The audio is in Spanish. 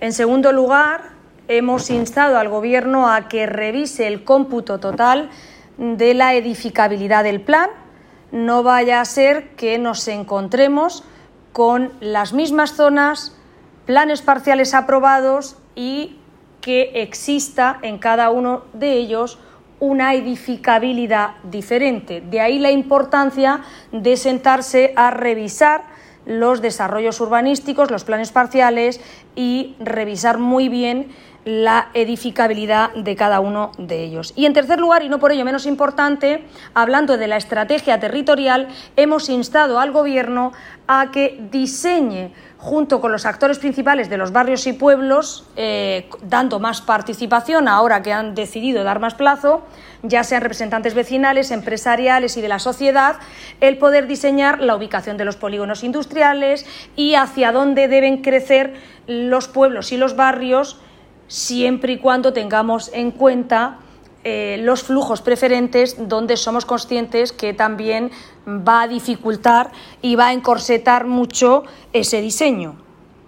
En segundo lugar, hemos instado al Gobierno a que revise el cómputo total de la edificabilidad del plan. No vaya a ser que nos encontremos con las mismas zonas, planes parciales aprobados y que exista en cada uno de ellos una edificabilidad diferente. De ahí la importancia de sentarse a revisar los desarrollos urbanísticos, los planes parciales y revisar muy bien la edificabilidad de cada uno de ellos. Y en tercer lugar, y no por ello menos importante, hablando de la estrategia territorial, hemos instado al Gobierno a que diseñe, junto con los actores principales de los barrios y pueblos, dando más participación ahora que han decidido dar más plazo, ya sean representantes vecinales, empresariales y de la sociedad, el poder diseñar la ubicación de los polígonos industriales y hacia dónde deben crecer los pueblos y los barrios, siempre y cuando tengamos en cuenta los flujos preferentes, donde somos conscientes que también va a dificultar y va a encorsetar mucho ese diseño.